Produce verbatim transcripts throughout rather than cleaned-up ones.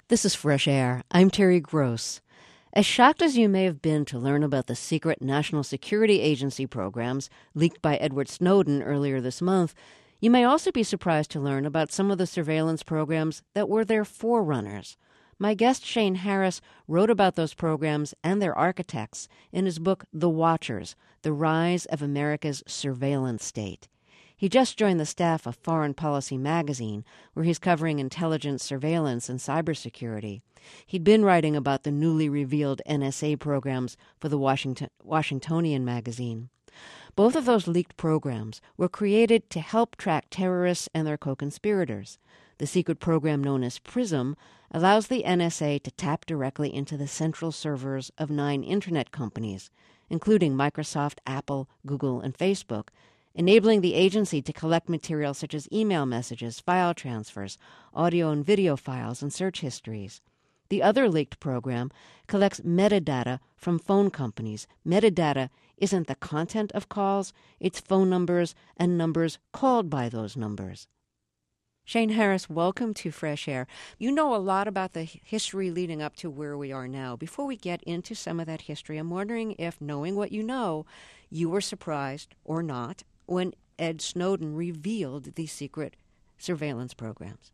This is Fresh Air. I'm Terry Gross. As shocked as you may have been to learn about the secret National Security Agency programs leaked by Edward Snowden earlier this month, you may also be surprised to learn about some of the surveillance programs that were their forerunners. My guest Shane Harris wrote about those programs and their architects in his book The Watchers: The Rise of America's Surveillance State. He just joined the staff of Foreign Policy magazine, where he's covering intelligence, surveillance, and cybersecurity. He'd been writing about the newly revealed N S A programs for the Washington, Washingtonian magazine. Both of those leaked programs were created to help track terrorists and their co-conspirators. The secret program known as PRISM allows the N S A to tap directly into the central servers of nine Internet companies, including Microsoft, Apple, Google, and Facebook, enabling the agency to collect material such as email messages, file transfers, audio and video files, and search histories. The other leaked program collects metadata from phone companies. Metadata isn't the content of calls, it's phone numbers and numbers called by those numbers. Shane Harris, welcome to Fresh Air. You know a lot about the history leading up to where we are now. Before we get into some of that history, I'm wondering if, knowing what you know, you were surprised or not when Ed Snowden revealed these secret surveillance programs.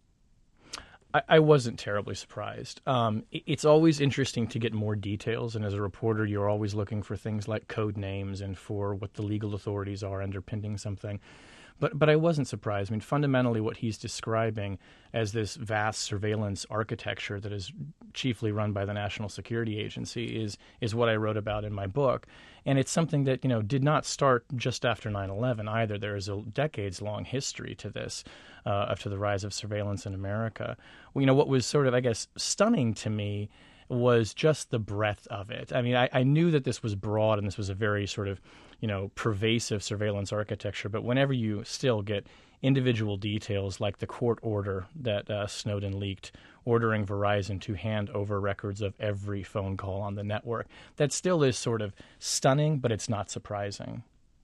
I, I wasn't terribly surprised. Um, it, it's always interesting to get more details, and as a reporter, you're always looking for things like code names and for what the legal authorities are underpinning something. But but I wasn't surprised. I mean, fundamentally, what he's describing as this vast surveillance architecture that is chiefly run by the National Security Agency is is what I wrote about in my book. And it's something that, you know, did not start just after nine eleven either. There is a decades-long history to this, uh, to the rise of surveillance in America. Well, you know, what was sort of, I guess, stunning to me was just the breadth of it. I mean, I, I knew that this was broad and this was a very sort of, you know, pervasive surveillance architecture. But whenever you still get individual details like the court order that uh, Snowden leaked, ordering Verizon to hand over records of every phone call on the network, that still is sort of stunning, but it's not surprising.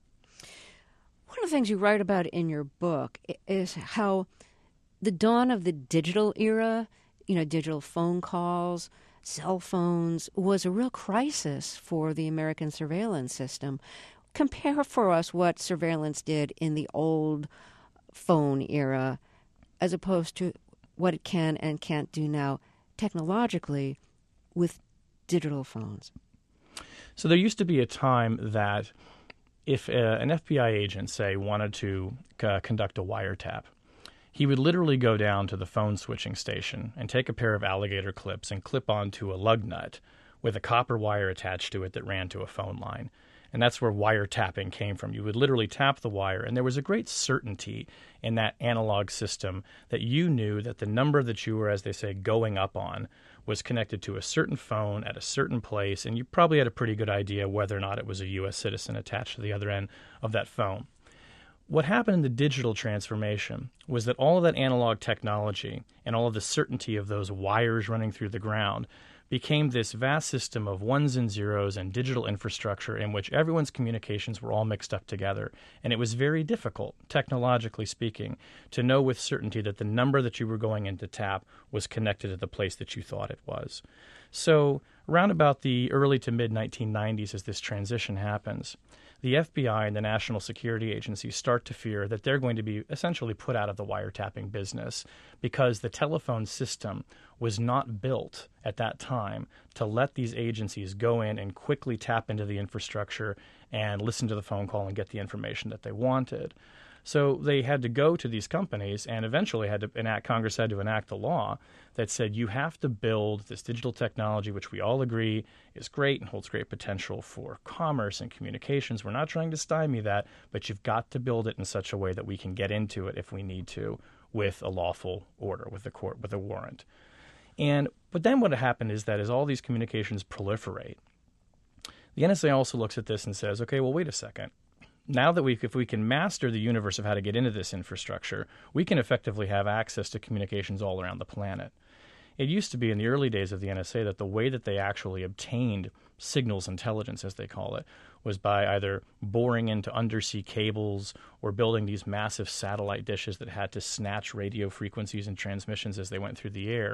One of the things you write about in your book is how the dawn of the digital era, you know, digital phone calls, cell phones, was a real crisis for the American surveillance system. Compare for us what surveillance did in the old phone era as opposed to what it can and can't do now technologically with digital phones. So there used to be a time that if uh, an F B I agent, say, wanted to uh, conduct a wiretap, he would literally go down to the phone switching station and take a pair of alligator clips and clip onto a lug nut with a copper wire attached to it that ran to a phone line. And that's where wiretapping came from. You would literally tap the wire, and there was a great certainty in that analog system that you knew that the number that you were, as they say, going up on was connected to a certain phone at a certain place, and you probably had a pretty good idea whether or not it was a U S citizen attached to the other end of that phone. What happened in the digital transformation was that all of that analog technology and all of the certainty of those wires running through the ground became this vast system of ones and zeros and digital infrastructure in which everyone's communications were all mixed up together. And it was very difficult, technologically speaking, to know with certainty that the number that you were going in to tap was connected to the place that you thought it was. So around about the early to mid nineteen nineties, as this transition happens, the F B I and the National Security Agency start to fear that they're going to be essentially put out of the wiretapping business because the telephone system was not built at that time to let these agencies go in and quickly tap into the infrastructure and listen to the phone call and get the information that they wanted. So they had to go to these companies and eventually had to enact, Congress had to enact a law that said you have to build this digital technology, which we all agree is great and holds great potential for commerce and communications. We're not trying to stymie that, but you've got to build it in such a way that we can get into it if we need to with a lawful order, with a court, with a warrant. And but then what happened is that as all these communications proliferate, the N S A also looks at this and says, okay, well, wait a second. Now that we, if we can master the universe of how to get into this infrastructure, we can effectively have access to communications all around the planet. It used to be in the early days of the N S A that the way that they actually obtained signals intelligence, as they call it, was by either boring into undersea cables or building these massive satellite dishes that had to snatch radio frequencies and transmissions as they went through the air.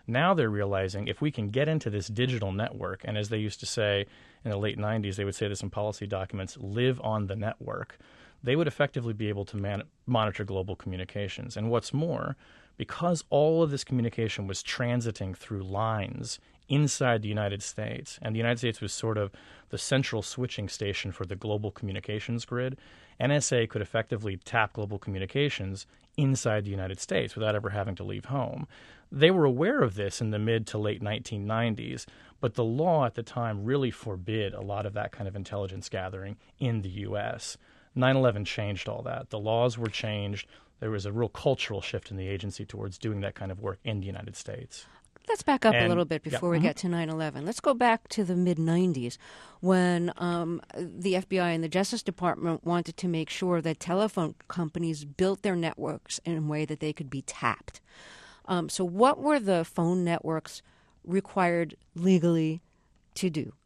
Now they're realizing if we can get into this digital network, and as they used to say in the late nineties, they would say this in policy documents, live on the network, they would effectively be able to man- monitor global communications. And what's more, because all of this communication was transiting through lines inside the United States, and the United States was sort of the central switching station for the global communications grid, N S A could effectively tap global communications inside the United States without ever having to leave home. They were aware of this in the mid to late nineteen nineties, but the law at the time really forbid a lot of that kind of intelligence gathering in the U S nine eleven changed all that. The laws were changed. There was a real cultural shift in the agency towards doing that kind of work in the United States. Let's back up And, a little bit before yeah, we mhm. get to nine eleven. Let's go back to the mid nineties when um, the F B I and the Justice Department wanted to make sure that telephone companies built their networks in a way that they could be tapped. Um, so what were the phone networks required legally to do?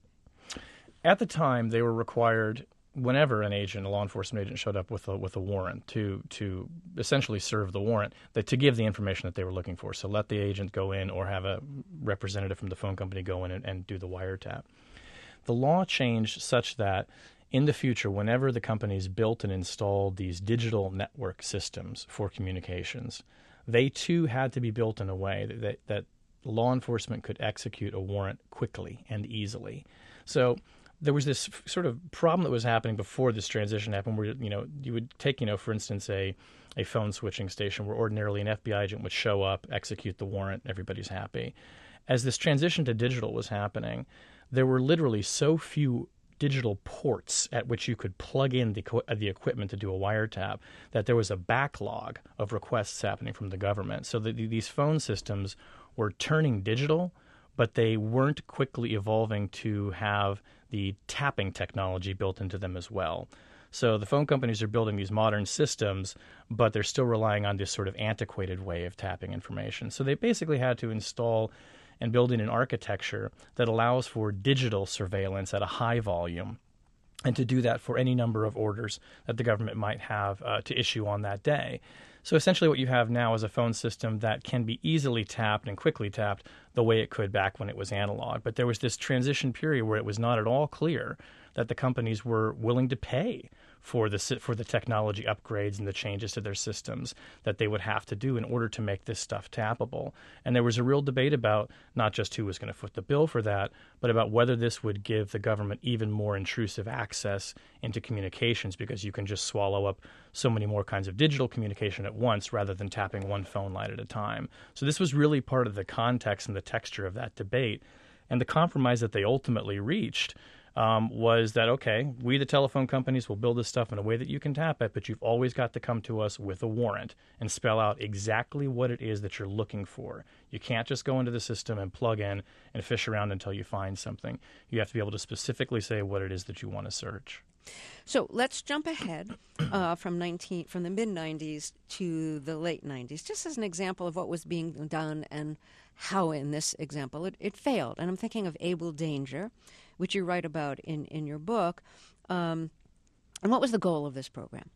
At the time, they were required, whenever an agent, a law enforcement agent, showed up with a with a warrant to to essentially serve the warrant, that to give the information that they were looking for. So let the agent go in or have a representative from the phone company go in and, and do the wiretap. The law changed such that in the future, whenever the companies built and installed these digital network systems for communications, they too had to be built in a way that, that, that law enforcement could execute a warrant quickly and easily. So there was this f- sort of problem that was happening before this transition happened where, you know, you would take, you know, for instance, a, a phone switching station where ordinarily an F B I agent would show up, execute the warrant, everybody's happy. As this transition to digital was happening, there were literally so few digital ports at which you could plug in the, co- the equipment to do a wiretap that there was a backlog of requests happening from the government. So that these phone systems were turning digital, but they weren't quickly evolving to have the tapping technology built into them as well. So the phone companies are building these modern systems, but they're still relying on this sort of antiquated way of tapping information. So they basically had to install and build in an architecture that allows for digital surveillance at a high volume, and to do that for any number of orders that the government might have uh, to issue on that day. So essentially what you have now is a phone system that can be easily tapped and quickly tapped the way it could back when it was analog. But there was this transition period where it was not at all clear that the companies were willing to pay for the for the technology upgrades and the changes to their systems that they would have to do in order to make this stuff tappable. And there was a real debate about not just who was going to foot the bill for that, but about whether this would give the government even more intrusive access into communications, because you can just swallow up so many more kinds of digital communication at once rather than tapping one phone line at a time. So this was really part of the context and the texture of that debate. And the compromise that they ultimately reached Um, was that, okay, we, the telephone companies, will build this stuff in a way that you can tap it, but you've always got to come to us with a warrant and spell out exactly what it is that you're looking for. You can't just go into the system and plug in and fish around until you find something. You have to be able to specifically say what it is that you want to search. So let's jump ahead uh, from nineteen from the mid nineties to the late nineties, just as an example of what was being done and how, in this example, it, it failed. And I'm thinking of Able Danger, which you write about in, in your book. Um, and what was the goal of this program?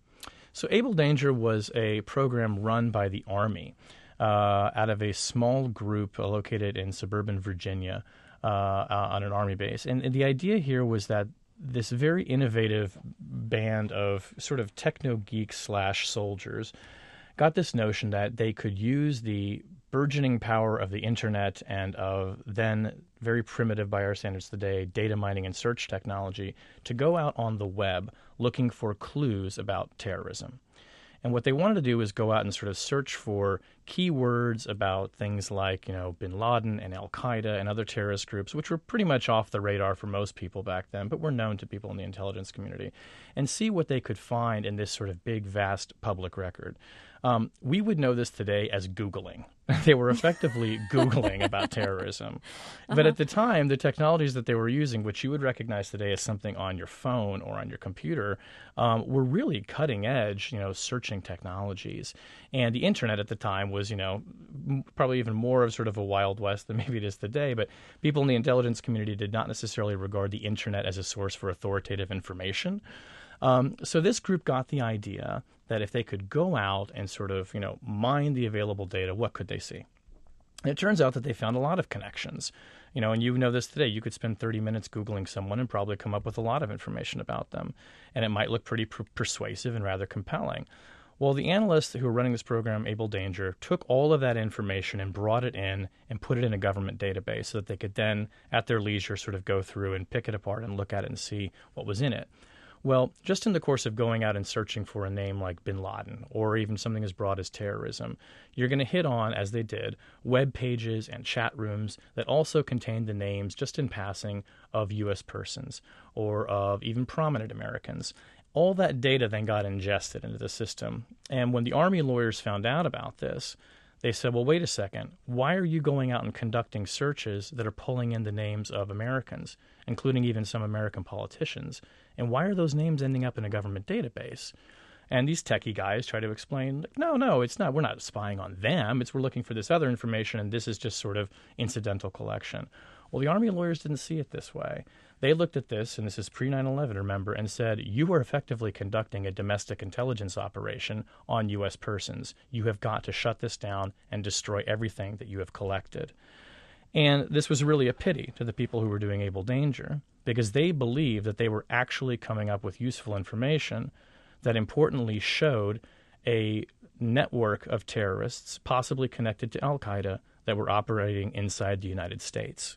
So Able Danger was a program run by the Army uh, out of a small group uh, located in suburban Virginia uh, uh, on an Army base. And, and the idea here was that this very innovative band of sort of techno geeks slash soldiers got this notion that they could use the burgeoning power of the internet and of then very primitive by our standards today data mining and search technology to go out on the web looking for clues about terrorism. And what they wanted to do was go out and sort of search for keywords about things like, you know, bin Laden and Al-Qaeda and other terrorist groups, which were pretty much off the radar for most people back then, but were known to people in the intelligence community, and see what they could find in this sort of big, vast public record. Um, we would know this today as Googling. They were effectively Googling about terrorism. But Uh-huh. at the time, the technologies that they were using, which you would recognize today as something on your phone or on your computer, um, were really cutting edge, you know, searching technologies. And the internet at the time was, you know, m- probably even more of sort of a Wild West than maybe it is today. But people in the intelligence community did not necessarily regard the internet as a source for authoritative information. Um, so this group got the idea that if they could go out and sort of, you know, mine the available data, what could they see? And it turns out that they found a lot of connections. You know, and you know this today. You could spend thirty minutes Googling someone and probably come up with a lot of information about them. And it might look pretty per- persuasive and rather compelling. Well, the analysts who were running this program, Able Danger, took all of that information and brought it in and put it in a government database so that they could then, at their leisure, sort of go through and pick it apart and look at it and see what was in it. Well, just in the course of going out and searching for a name like bin Laden or even something as broad as terrorism, you're going to hit on, as they did, web pages and chat rooms that also contain the names, just in passing, of U S persons or of even prominent Americans. All that data then got ingested into the system. And when the Army lawyers found out about this, they said, well, wait a second. Why are you going out and conducting searches that are pulling in the names of Americans, including even some American politicians? And why are those names ending up in a government database? And these techie guys try to explain, no, no, it's not. We're not spying on them. It's we're looking for this other information, and this is just sort of incidental collection. Well, the Army lawyers didn't see it this way. They looked at this, and this is pre nine eleven, remember, and said, you are effectively conducting a domestic intelligence operation on U S persons. You have got to shut this down and destroy everything that you have collected. And this was really a pity to the people who were doing Able Danger, because they believed that they were actually coming up with useful information that importantly showed a network of terrorists, possibly connected to Al-Qaeda, that were operating inside the United States.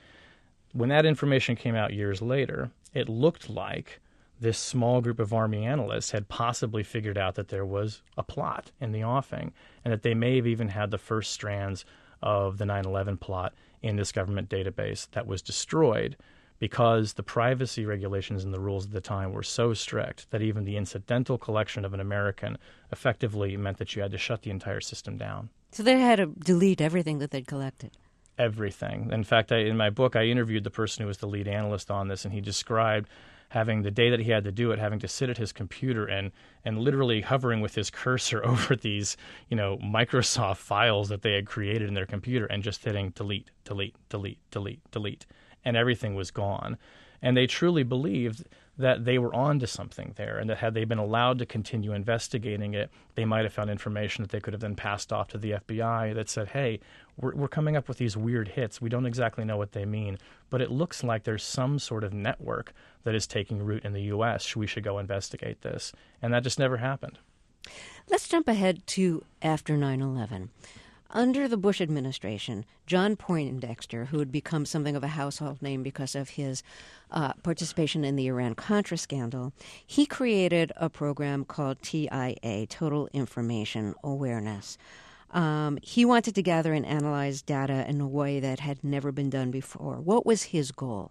When that information came out years later, it looked like this small group of Army analysts had possibly figured out that there was a plot in the offing, and that they may have even had the first strands of the nine eleven plot in this government database that was destroyed because the privacy regulations and the rules at the time were so strict that even the incidental collection of an American effectively meant that you had to shut the entire system down. So they had to delete everything that they'd collected. Everything. In fact, I, in my book, I interviewed the person who was the lead analyst on this, and he described having the day that he had to do it, having to sit at his computer and and literally hovering with his cursor over these, you know, Microsoft files that they had created in their computer and just hitting delete, delete, delete, delete, delete, and everything was gone. And they truly believed that they were onto something there, and that had they been allowed to continue investigating it, they might have found information that they could have then passed off to the F B I that said, hey, we're, we're coming up with these weird hits. We don't exactly know what they mean, but it looks like there's some sort of network that is taking root in the U S. We should go investigate this. And that just never happened. Let's jump ahead to after nine eleven. Under the Bush administration, John Poindexter, who had become something of a household name because of his uh, participation in the Iran-Contra scandal, he created a program called T I A, Total Information Awareness. Um, he wanted to gather and analyze data in a way that had never been done before. What was his goal?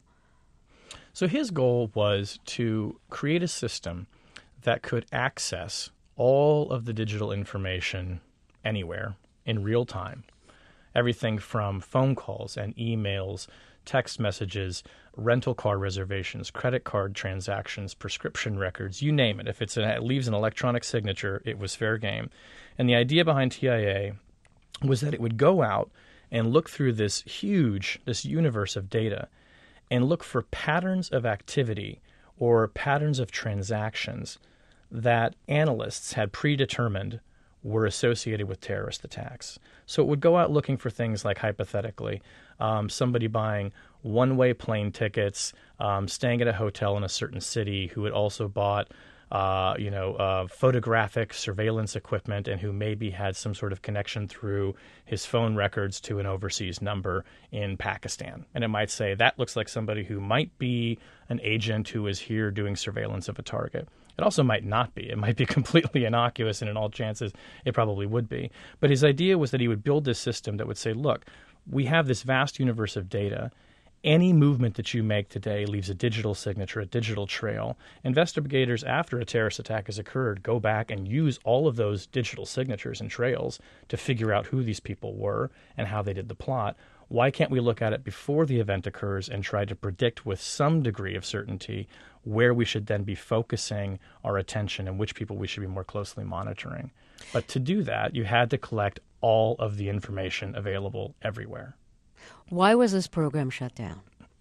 So his goal was to create a system that could access all of the digital information anywhere in real time. Everything from phone calls and emails, text messages, rental car reservations, credit card transactions, prescription records, you name it. If it's a, it leaves an electronic signature, it was fair game. And the idea behind T I A was that it would go out and look through this huge, this universe of data and look for patterns of activity or patterns of transactions that analysts had predetermined were associated with terrorist attacks. So it would go out looking for things like, hypothetically, um, somebody buying one-way plane tickets, um, staying at a hotel in a certain city, who had also bought uh, you know, uh, photographic surveillance equipment, and who maybe had some sort of connection through his phone records to an overseas number in Pakistan. And it might say, that looks like somebody who might be an agent who is here doing surveillance of a target. It also might not be. It might be completely innocuous, and in all chances, it probably would be. But his idea was that he would build this system that would say, look, we have this vast universe of data. Any movement that you make today leaves a digital signature, a digital trail. Investigators, after a terrorist attack has occurred, go back and use all of those digital signatures and trails to figure out who these people were and how they did the plot. Why can't we look at it before the event occurs and try to predict with some degree of certainty where we should then be focusing our attention and which people we should be more closely monitoring? But to do that, you had to collect all of the information available everywhere. Why was this program shut down?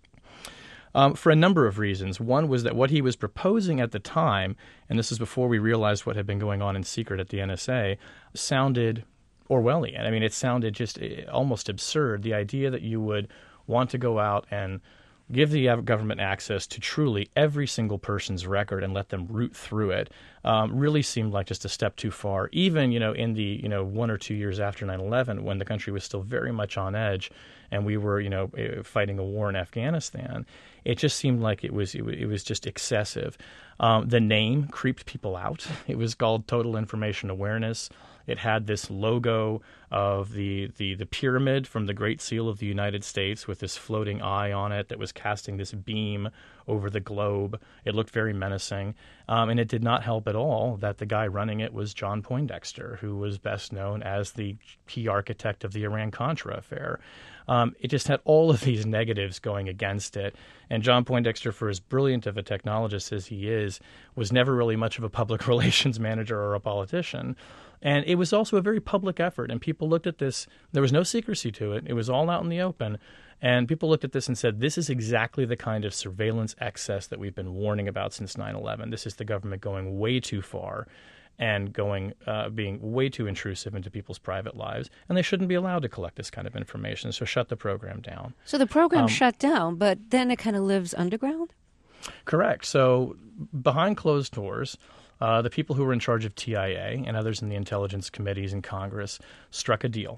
Um, for a number of reasons. One was that what he was proposing at the time, and this is before we realized what had been going on in secret at the N S A, sounded Orwellian. I mean, it sounded just uh, almost absurd. The idea that you would want to go out and give the government access to truly every single person's record and let them root through it um, really seemed like just a step too far. Even, you know, in the, you know, one or two years after nine eleven, when the country was still very much on edge and we were, you know, fighting a war in Afghanistan, it just seemed like it was it, it was just excessive. Um, the name creeped people out. It was called Total Information Awareness. It had this logo of the, the, the pyramid from the Great Seal of the United States with this floating eye on it that was casting this beam over the globe. It looked very menacing. Um, and it did not help at all that the guy running it was John Poindexter, who was best known as the key architect of the Iran-Contra affair. Um, it just had all of these negatives going against it. And John Poindexter, for as brilliant of a technologist as he is, was never really much of a public relations manager or a politician. And it was also a very public effort, and people looked at this. There was no secrecy to it. It was all out in the open. And people looked at this and said, this is exactly the kind of surveillance excess that we've been warning about since nine eleven. This is the government going way too far and going uh, being way too intrusive into people's private lives. And they shouldn't be allowed to collect this kind of information, so shut the program down. So the program Um, shut down, but then it kind of lives underground? Correct. So behind closed doors, Uh, the people who were in charge of T I A and others in the intelligence committees in Congress struck a deal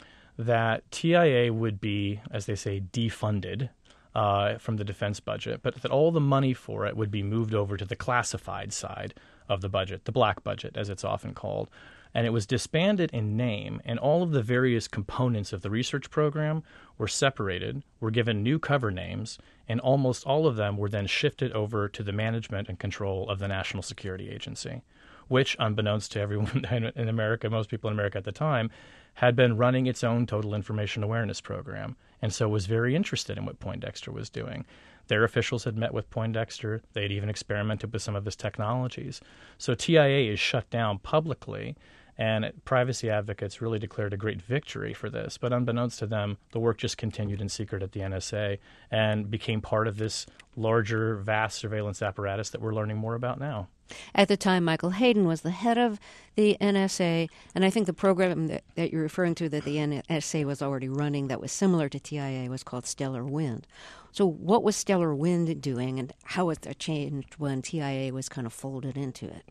that T I A would be, as they say, defunded uh, from the defense budget, but that all the money for it would be moved over to the classified side of the budget, the black budget, as it's often called. And it was disbanded in name, and all of the various components of the research program were separated, were given new cover names, and almost all of them were then shifted over to the management and control of the National Security Agency, which, unbeknownst to everyone in America, most people in America at the time, had been running its own Total Information Awareness program, and so was very interested in what Poindexter was doing. Their officials had met with Poindexter. They had even experimented with some of his technologies. So T I A is shut down publicly, and privacy advocates really declared a great victory for this. But unbeknownst to them, the work just continued in secret at the N S A and became part of this larger, vast surveillance apparatus that we're learning more about now. At the time, Michael Hayden was the head of the N S A, and I think the program that, that you're referring to that the N S A was already running that was similar to T I A was called Stellar Wind. So what was Stellar Wind doing, and how was that changed when T I A was kind of folded into it?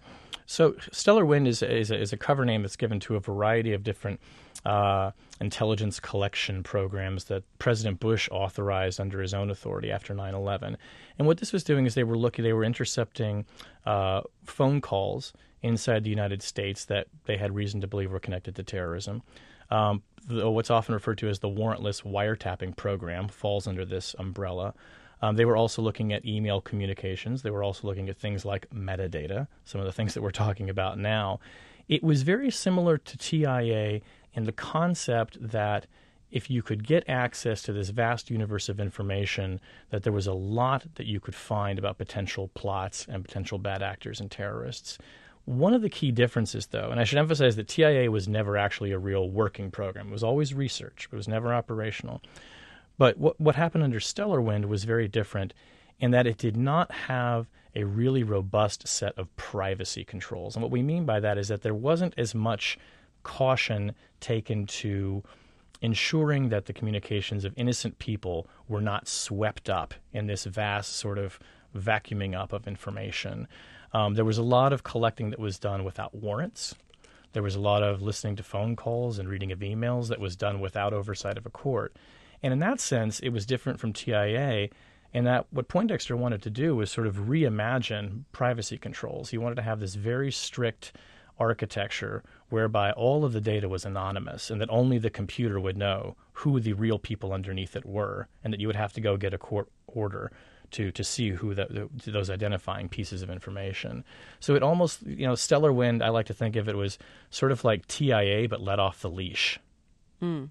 So Stellar Wind is, is, a, is a cover name that's given to a variety of different uh, intelligence collection programs that President Bush authorized under his own authority after nine eleven. And what this was doing is they were looking, they were intercepting uh, phone calls inside the United States that they had reason to believe were connected to terrorism. Um, the, what's often referred to as the warrantless wiretapping program falls under this umbrella. Um, they were also looking at email communications. They were also looking at things like metadata, some of the things that we're talking about now. It was very similar to T I A in the concept that if you could get access to this vast universe of information, that there was a lot that you could find about potential plots and potential bad actors and terrorists. One of the key differences, though, and I should emphasize that T I A was never actually a real working program. It was always research. It was never operational. But what, what happened under Stellar Wind was very different in that it did not have a really robust set of privacy controls. And what we mean by that is that there wasn't as much caution taken to ensuring that the communications of innocent people were not swept up in this vast sort of vacuuming up of information. Um, there was a lot of collecting that was done without warrants. There was a lot of listening to phone calls and reading of emails that was done without oversight of a court. And in that sense, it was different from T I A in that what Poindexter wanted to do was sort of reimagine privacy controls. He wanted to have this very strict architecture whereby all of the data was anonymous and that only the computer would know who the real people underneath it were, and that you would have to go get a court order to to see who the, the, those identifying pieces of information. So it almost, you know, Stellar Wind, I like to think of it was sort of like T I A but let off the leash. Mm.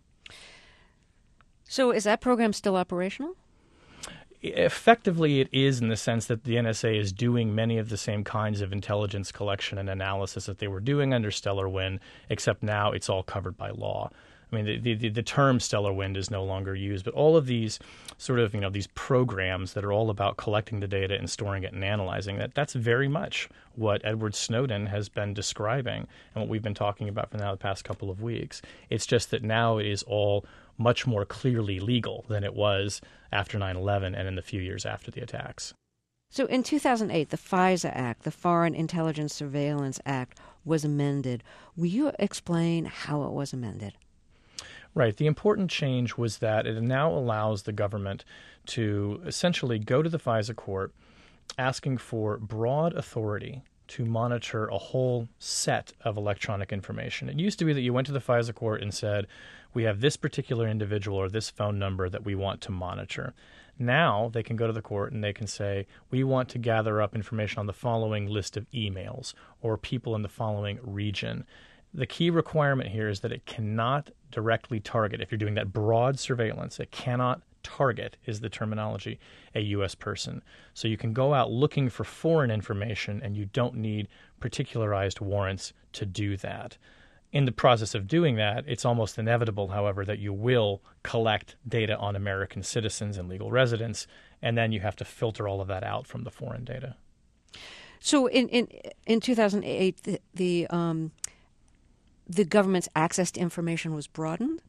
So is that program still operational? Effectively, it is in the sense that the N S A is doing many of the same kinds of intelligence collection and analysis that they were doing under Stellar Wind, except now it's all covered by law. I mean, the, the, the term stellar wind is no longer used, but all of these sort of, you know, these programs that are all about collecting the data and storing it and analyzing that, that's very much what Edward Snowden has been describing and what we've been talking about for now the past couple of weeks. It's just that now it is all much more clearly legal than it was after nine eleven and in the few years after the attacks. So in two thousand eight, the FISA Act, the Foreign Intelligence Surveillance Act, was amended. Will you explain how it was amended? Right. The important change was that it now allows the government to essentially go to the FISA court asking for broad authority to monitor a whole set of electronic information. It used to be that you went to the FISA court and said, we have this particular individual or this phone number that we want to monitor. Now they can go to the court and they can say, we want to gather up information on the following list of emails or people in the following region. The key requirement here is that it cannot directly target. If you're doing that broad surveillance, it cannot target, is the terminology, a U S person. So you can go out looking for foreign information and you don't need particularized warrants to do that. In the process of doing that, it's almost inevitable, however, that you will collect data on American citizens and legal residents, and then you have to filter all of that out from the foreign data. So in in, in two thousand eight, the, the um, the government's access to information was broadened?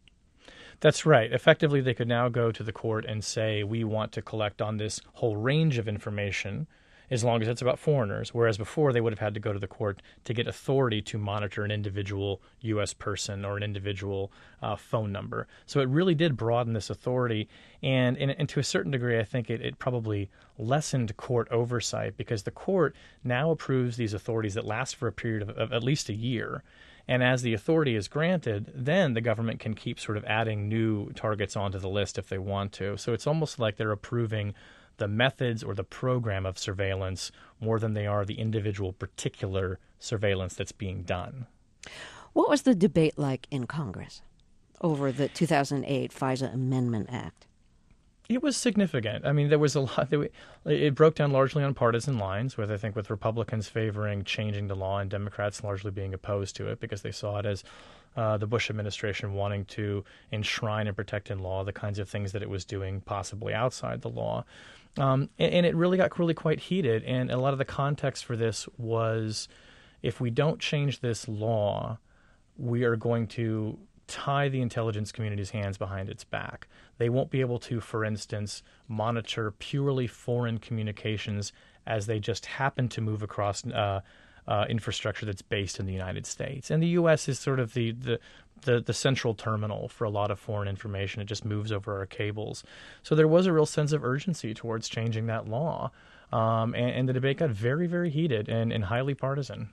That's right. Effectively, they could now go to the court and say, we want to collect on this whole range of information as long as it's about foreigners, whereas before they would have had to go to the court to get authority to monitor an individual U S person or an individual uh, phone number. So it really did broaden this authority, and, and, and to a certain degree, I think it, it probably lessened court oversight because the court now approves these authorities that last for a period of, of at least a year. And as the authority is granted, then the government can keep sort of adding new targets onto the list if they want to. So it's almost like they're approving the methods or the program of surveillance more than they are the individual particular surveillance that's being done. What was the debate like in Congress over the two thousand eight FISA Amendment Act? It was significant. I mean, there was a lot. It broke down largely on partisan lines, with I think with Republicans favoring changing the law and Democrats largely being opposed to it because they saw it as uh, the Bush administration wanting to enshrine and protect in law the kinds of things that it was doing possibly outside the law. Um, and, and it really got really quite heated. And a lot of the context for this was, if we don't change this law, we are going to tie the intelligence community's hands behind its back. They won't be able to, for instance, monitor purely foreign communications as they just happen to move across uh, uh, infrastructure that's based in the United States. And the U S is sort of the, the the the central terminal for a lot of foreign information. It just moves over our cables. So there was a real sense of urgency towards changing that law. Um, and, and the debate got very, very heated and, and highly partisan.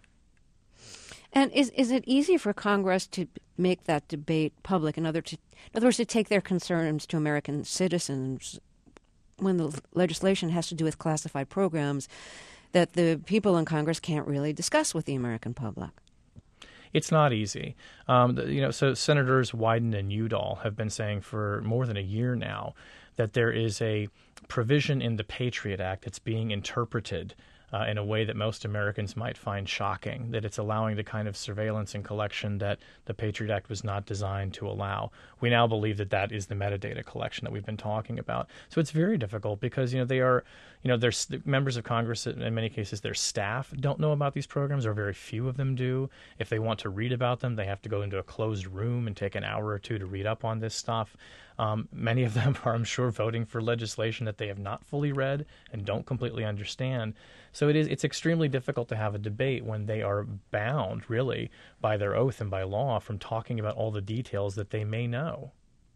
And is is it easy for Congress to make that debate public? In other, to, in other words, to take their concerns to American citizens when the legislation has to do with classified programs that the people in Congress can't really discuss with the American public? It's not easy. Um, you know, so Senators Wyden and Udall have been saying for more than a year now that there is a provision in the Patriot Act that's being interpreted Uh, in a way that most Americans might find shocking, that it's allowing the kind of surveillance and collection that the Patriot Act was not designed to allow. We now believe that that is the metadata collection that we've been talking about. So it's very difficult because, you know, they are, you know, there's members of Congress, in many cases, their staff don't know about these programs, or very few of them do. If they want to read about them, they have to go into a closed room and take an hour or two to read up on this stuff. Um, many of them are, I'm sure, voting for legislation that they have not fully read and don't completely understand. So it is, it's extremely difficult to have a debate when they are bound, really, by their oath and by law from talking about all the details that they may know.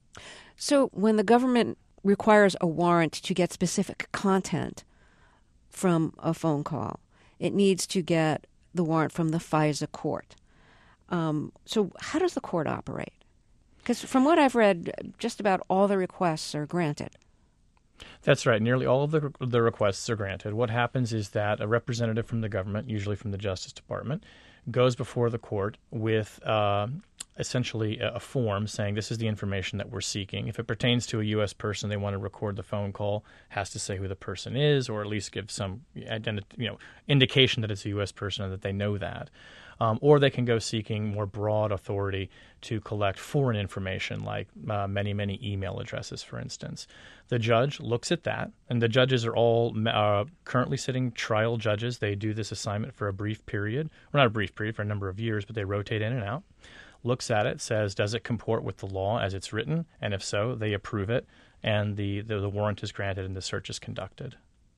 So when the government requires a warrant to get specific content from a phone call, it needs to get the warrant from the FISA court. Um, so how does the court operate? Because from what I've read, just about all the requests are granted. That's right. Nearly all of the, the requests are granted. What happens is that a representative from the government, usually from the Justice Department, goes before the court with uh, essentially a, a form saying this is the information that we're seeking. If it pertains to a U S person, they want to record the phone call, has to say who the person is, or at least give some identi- you know, indication that it's a U S person and that they know that. Um, or they can go seeking more broad authority to collect foreign information, like uh, many, many email addresses, for instance. The judge looks at that, and the judges are all uh, currently sitting trial judges. They do this assignment for a brief period, or not a brief period, for a number of years, but they rotate in and out. Looks at it, says, does it comport with the law as it's written? And if so, they approve it, and the, the, the warrant is granted and the search is conducted.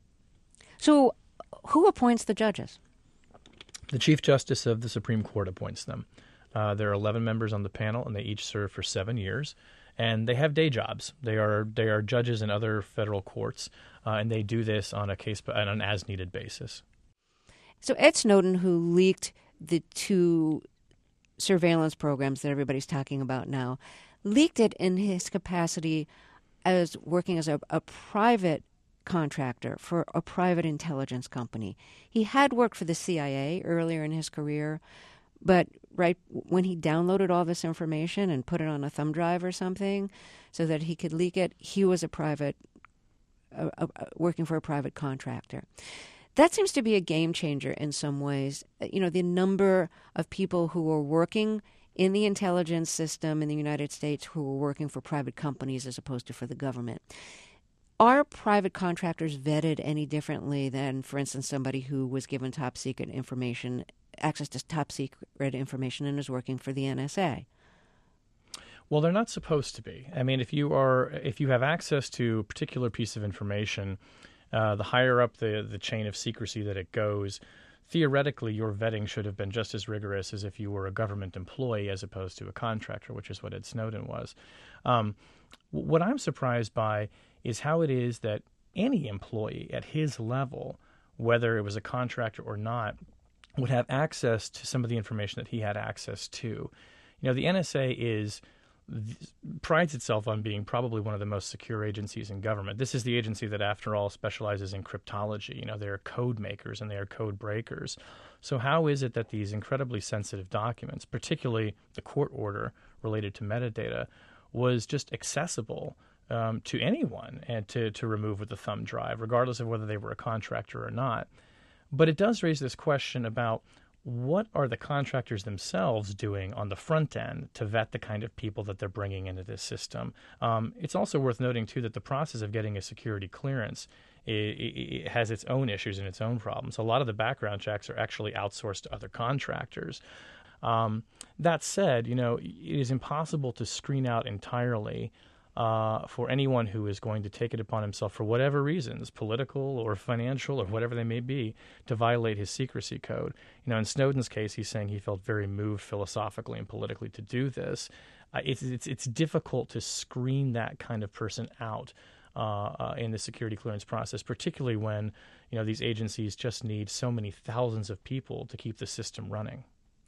So who appoints the judges? The Chief Justice of the Supreme Court appoints them. Uh, there are eleven members on the panel, and they each serve for seven years. And they have day jobs. They are they are judges in other federal courts, uh, and they do this on a case on an as-needed basis. So Ed Snowden, who leaked the two surveillance programs that everybody's talking about now, leaked it in his capacity as working as a, a private contractor for a private intelligence company. He had worked for the C I A earlier in his career, but right when he downloaded all this information and put it on a thumb drive or something so that he could leak it, he was a private, uh, uh, working for a private contractor. That seems to be a game changer in some ways. You know, the number of people who are working in the intelligence system in the United States who are working for private companies as opposed to for the government. Are private contractors vetted any differently than, for instance, somebody who was given top secret information, access to top secret information and is working for the N S A? Well, they're not supposed to be. I mean, if you are, if you have access to a particular piece of information, uh, the higher up the, the chain of secrecy that it goes, theoretically, your vetting should have been just as rigorous as if you were a government employee as opposed to a contractor, which is what Ed Snowden was. Um, what I'm surprised by is how it is that any employee at his level, whether it was a contractor or not, would have access to some of the information that he had access to. You know, the N S A is prides itself on being probably one of the most secure agencies in government. This is the agency that, after all, specializes in cryptology. You know, they are code makers and they are code breakers. So how is it that these incredibly sensitive documents, particularly the court order related to metadata, was just accessible Um, to anyone and to, to remove with a thumb drive, regardless of whether they were a contractor or not? But it does raise this question about what are the contractors themselves doing on the front end to vet the kind of people that they're bringing into this system. Um, it's also worth noting, too, that the process of getting a security clearance it, it, it has its own issues and its own problems. A lot of the background checks are actually outsourced to other contractors. Um, that said, you know, it is impossible to screen out entirely Uh, for anyone who is going to take it upon himself for whatever reasons, political or financial or whatever they may be, to violate his secrecy code. You know, in Snowden's case, he's saying he felt very moved philosophically and politically to do this. Uh, it's, it's it's difficult to screen that kind of person out uh, uh, in the security clearance process, particularly when, you know, these agencies just need so many thousands of people to keep the system running.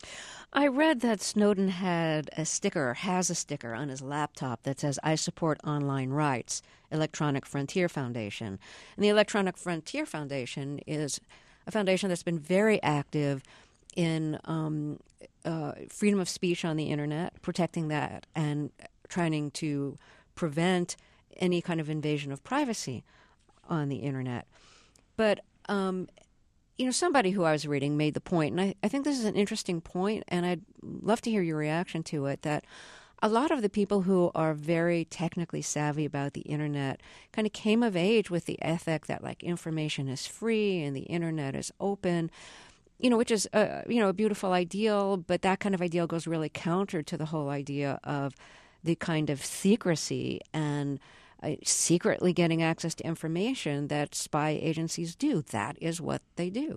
I read that Snowden had a sticker, has a sticker on his laptop that says, "I support online rights, Electronic Frontier Foundation." And the Electronic Frontier Foundation is a foundation that's been very active in um, uh, freedom of speech on the Internet, protecting that and trying to prevent any kind of invasion of privacy on the Internet. But um You know, somebody who I was reading made the point, and I, I think this is an interesting point, and I'd love to hear your reaction to it, that a lot of the people who are very technically savvy about the Internet kind of came of age with the ethic that, like, information is free and the Internet is open, you know, which is, a, you know, a beautiful ideal, but that kind of ideal goes really counter to the whole idea of the kind of secrecy and Uh, secretly getting access to information that spy agencies do. That is what they do.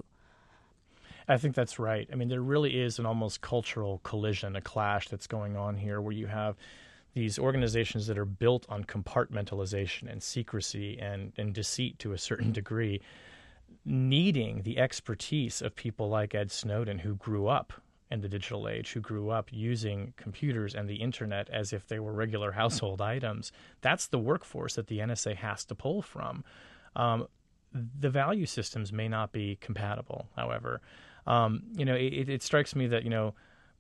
I think that's right. I mean, there really is an almost cultural collision, a clash that's going on here, where you have these organizations that are built on compartmentalization and secrecy and, and deceit to a certain degree, needing the expertise of people like Ed Snowden, who grew up in the digital age, who grew up using computers and the Internet as if they were regular household items. That's the workforce that the N S A has to pull from. Um, the value systems may not be compatible, however. Um, you know, it, it strikes me that, you know,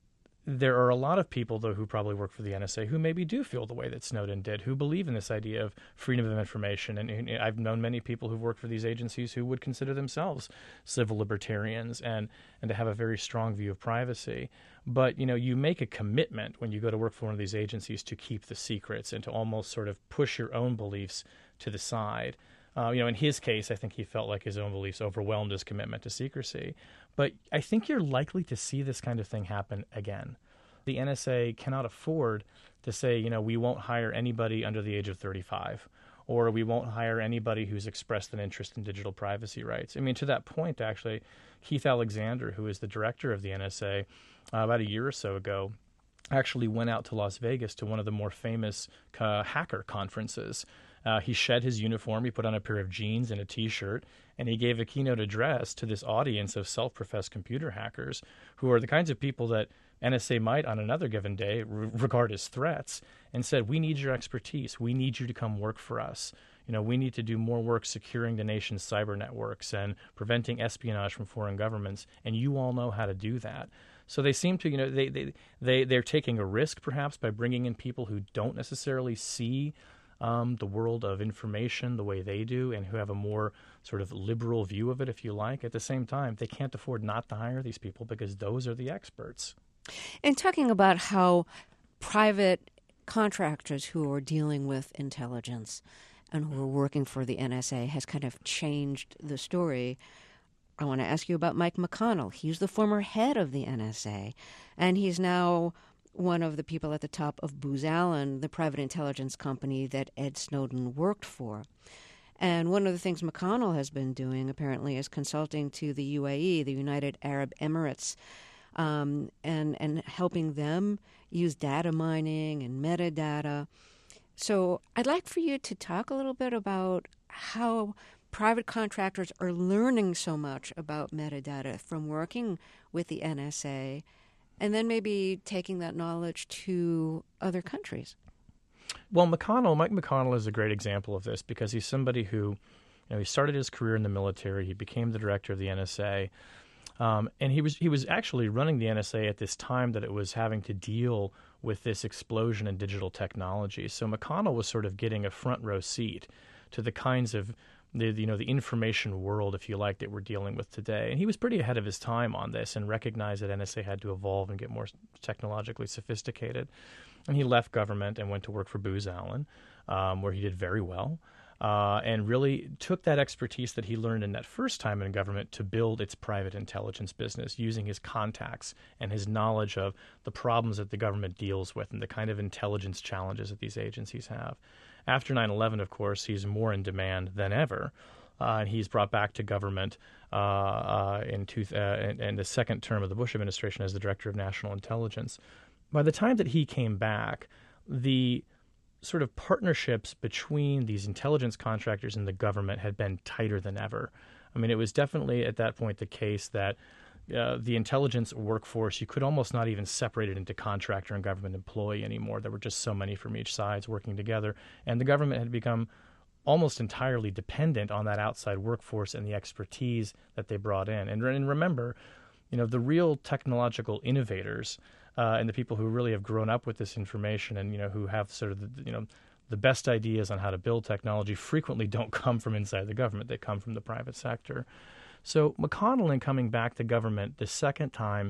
there are a lot of people, though, who probably work for the N S A who maybe do feel the way that Snowden did, who believe in this idea of freedom of information. And, and I've known many people who've worked for these agencies who would consider themselves civil libertarians and, and to have a very strong view of privacy. But, you know, you make a commitment when you go to work for one of these agencies to keep the secrets and to almost sort of push your own beliefs to the side. Uh, you know, in his case, I think he felt like his own beliefs overwhelmed his commitment to secrecy. But I think you're likely to see this kind of thing happen again. The N S A cannot afford to say, you know, we won't hire anybody under the age of thirty-five, or we won't hire anybody who's expressed an interest in digital privacy rights. I mean, to that point, actually, Keith Alexander, who is the director of the N S A, uh, about a year or so ago, actually went out to Las Vegas to one of the more famous uh, hacker conferences. Uh, he shed his uniform, he put on a pair of jeans and a T-shirt, and he gave a keynote address to this audience of self-professed computer hackers who are the kinds of people that N S A might, on another given day, re- regard as threats, and said, we need your expertise. We need you to come work for us. You know, we need to do more work securing the nation's cyber networks and preventing espionage from foreign governments, and you all know how to do that. So they seem to, you know, they, they, they, they're taking a risk perhaps by bringing in people who don't necessarily see Um, the world of information the way they do and who have a more sort of liberal view of it, if you like. At the same time, they can't afford not to hire these people because those are the experts. And talking about how private contractors who are dealing with intelligence and who are working for the N S A has kind of changed the story, I want to ask you about Mike McConnell. He's the former head of the N S A, and he's now one of the people at the top of Booz Allen, the private intelligence company that Ed Snowden worked for. And one of the things McConnell has been doing, apparently, is consulting to the U A E, the United Arab Emirates, um, and, and helping them use data mining and metadata. So I'd like for you to talk a little bit about how private contractors are learning so much about metadata from working with the N S A, and then maybe taking that knowledge to other countries. Well, McConnell, Mike McConnell is a great example of this because he's somebody who, you know, he started his career in the military. He became the director of the N S A, um, and he was he was actually running the N S A at this time that it was having to deal with this explosion in digital technology. So McConnell was sort of getting a front row seat to the kinds of the you know the information world, if you like, that we're dealing with today. And he was pretty ahead of his time on this and recognized that N S A had to evolve and get more technologically sophisticated. And he left government and went to work for Booz Allen, um, where he did very well, uh, and really took that expertise that he learned in that first time in government to build its private intelligence business, using his contacts and his knowledge of the problems that the government deals with and the kind of intelligence challenges that these agencies have. After nine eleven, of course, he's more in demand than ever, uh, and he's brought back to government uh, uh, in, two, uh, in, in the second term of the Bush administration as the Director of National Intelligence. By the time that he came back, the sort of partnerships between these intelligence contractors and the government had been tighter than ever. I mean, it was definitely at that point the case that Uh, the intelligence workforce, you could almost not even separate it into contractor and government employee anymore. There were just so many from each side working together. And the government had become almost entirely dependent on that outside workforce and the expertise that they brought in. And, and remember, you know, the real technological innovators uh, and the people who really have grown up with this information and, you know, who have sort of, the, you know, the best ideas on how to build technology frequently don't come from inside the government. They come from the private sector. So McConnell, in coming back to government the second time,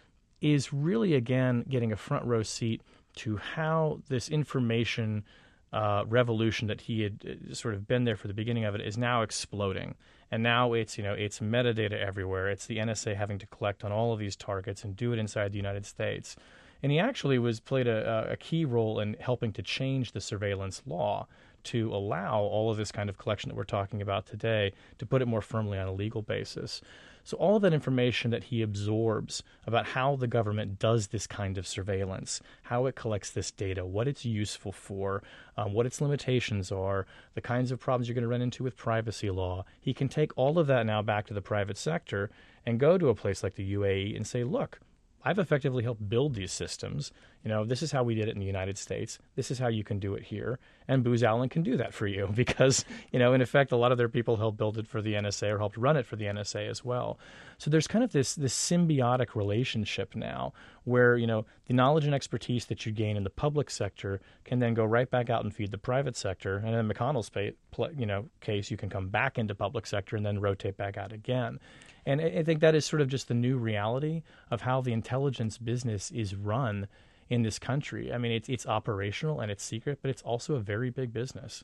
is really, again, getting a front row seat to how this information uh, revolution that he had sort of been there for the beginning of it is now exploding. And now it's, you know, it's metadata everywhere. It's the N S A having to collect on all of these targets and do it inside the United States. And he actually was played a, a key role in helping to change the surveillance law to allow all of this kind of collection that we're talking about today, to put it more firmly on a legal basis. So all of that information that he absorbs about how the government does this kind of surveillance, how it collects this data, what it's useful for, um, what its limitations are, the kinds of problems you're going to run into with privacy law, he can take all of that now back to the private sector and go to a place like the U A E and say, look, I've effectively helped build these systems. You know, this is how we did it in the United States. This is how you can do it here. And Booz Allen can do that for you because, you know, in effect, a lot of their people helped build it for the N S A or helped run it for the N S A as well. So there's kind of this this symbiotic relationship now where, you know, the knowledge and expertise that you gain in the public sector can then go right back out and feed the private sector. And in McConnell's you know, case, you can come back into public sector and then rotate back out again. And I think that is sort of just the new reality of how the intelligence business is run in this country. I mean, it's it's operational and it's secret, but it's also a very big business.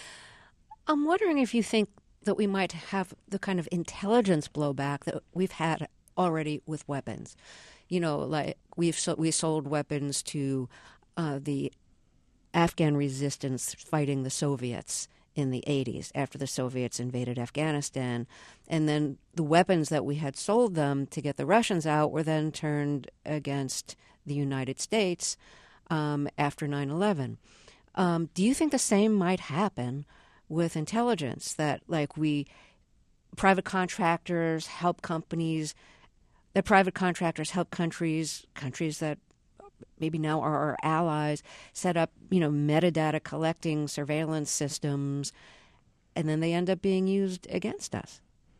I'm wondering if you think that we might have the kind of intelligence blowback that we've had already with weapons. You know, like we've so, we sold weapons to uh, the Afghan resistance fighting the Soviets in the eighties after the Soviets invaded Afghanistan. And then the weapons that we had sold them to get the Russians out were then turned against the United States um, after nine eleven. Um, do you think the same might happen with intelligence, that like we, private contractors help companies, that private contractors help countries, countries that maybe now are our allies, set up, you know, metadata collecting surveillance systems, and then they end up being used against us?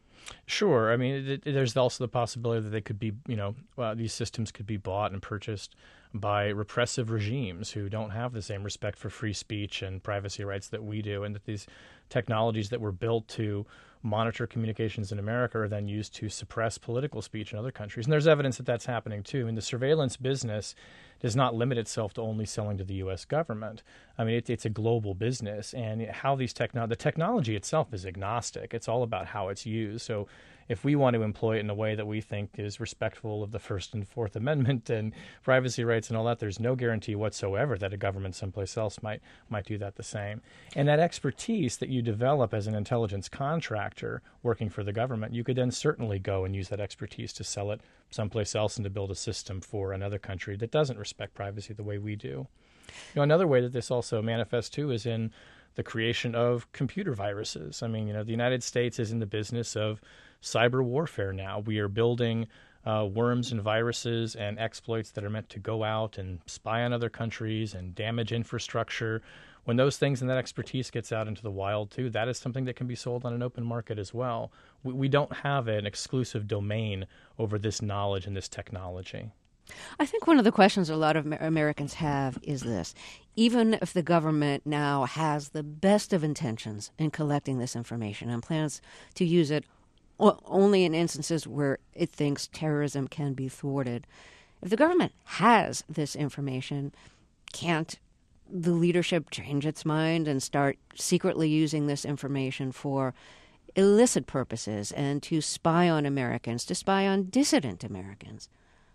Sure. I mean, it, there's also the possibility that they could be, you know, uh, these systems could be bought and purchased by repressive regimes who don't have the same respect for free speech and privacy rights that we do, and that these technologies that were built to monitor communications in America are then used to suppress political speech in other countries. And there's evidence that that's happening too. And the surveillance business does not limit itself to only selling to the U S government. I mean, it, it's a global business, and how these techno- the technology itself is agnostic. It's all about how it's used. So if we want to employ it in a way that we think is respectful of the First and Fourth Amendment and privacy rights and all that, there's no guarantee whatsoever that a government someplace else might might do that the same. And that expertise that you develop as an intelligence contractor working for the government, you could then certainly go and use that expertise to sell it someplace else and to build a system for another country that doesn't respect privacy the way we do. You know, another way that this also manifests too is in the creation of computer viruses. I mean, you know, the United States is in the business of cyber warfare now. We are building uh, worms and viruses and exploits that are meant to go out and spy on other countries and damage infrastructure. When those things and that expertise gets out into the wild too, that is something that can be sold on an open market as well. We, we don't have an exclusive domain over this knowledge and this technology. I think one of the questions a lot of Americans have is this. Even if the government now has the best of intentions in collecting this information and plans to use it only in instances where it thinks terrorism can be thwarted, if the government has this information, can't the leadership change its mind and start secretly using this information for illicit purposes and to spy on Americans, to spy on dissident Americans?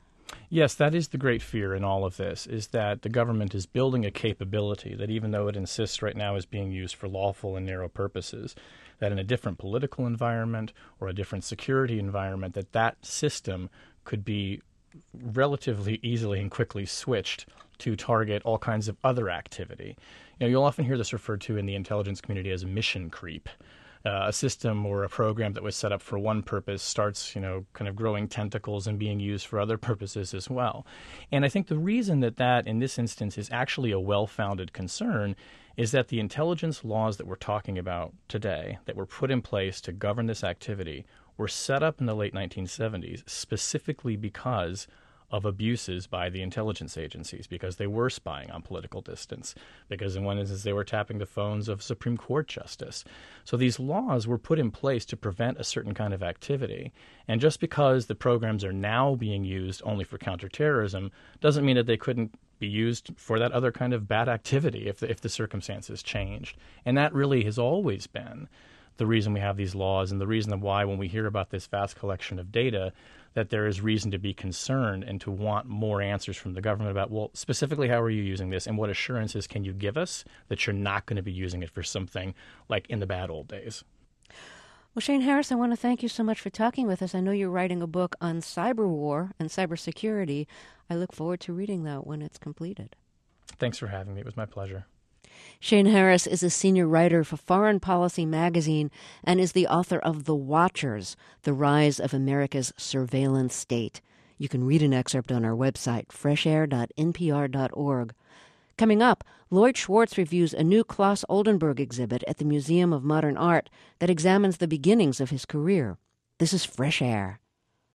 Yes, that is the great fear in all of this, is that the government is building a capability that, even though it insists right now is being used for lawful and narrow purposes, that in a different political environment or a different security environment, that that system could be relatively easily and quickly switched to target all kinds of other activity. You know, you'll often hear this referred to in the intelligence community as mission creep. Uh, a system or a program that was set up for one purpose starts, you know, kind of growing tentacles and being used for other purposes as well. And I think the reason that that, in this instance, is actually a well-founded concern is that the intelligence laws that we're talking about today, that were put in place to govern this activity, were set up in the late nineteen seventies specifically because of abuses by the intelligence agencies, because they were spying on political distance, because in one instance they were tapping the phones of Supreme Court justice. So these laws were put in place to prevent a certain kind of activity. And just because the programs are now being used only for counterterrorism doesn't mean that they couldn't be used for that other kind of bad activity if the, if the circumstances changed. And that really has always been the reason we have these laws, and the reason why when we hear about this vast collection of data, that there is reason to be concerned and to want more answers from the government about, well, specifically, how are you using this, and what assurances can you give us that you're not going to be using it for something like in the bad old days? Well, Shane Harris, I want to thank you so much for talking with us. I know you're writing a book on cyber war and cybersecurity. I look forward to reading that when it's completed. Thanks for having me. It was my pleasure. Shane Harris is a senior writer for Foreign Policy magazine and is the author of The Watchers, The Rise of America's Surveillance State. You can read an excerpt on our website, fresh air dot n p r dot org. Coming up, Lloyd Schwartz reviews a new Claes Oldenburg exhibit at the Museum of Modern Art that examines the beginnings of his career. This is Fresh Air.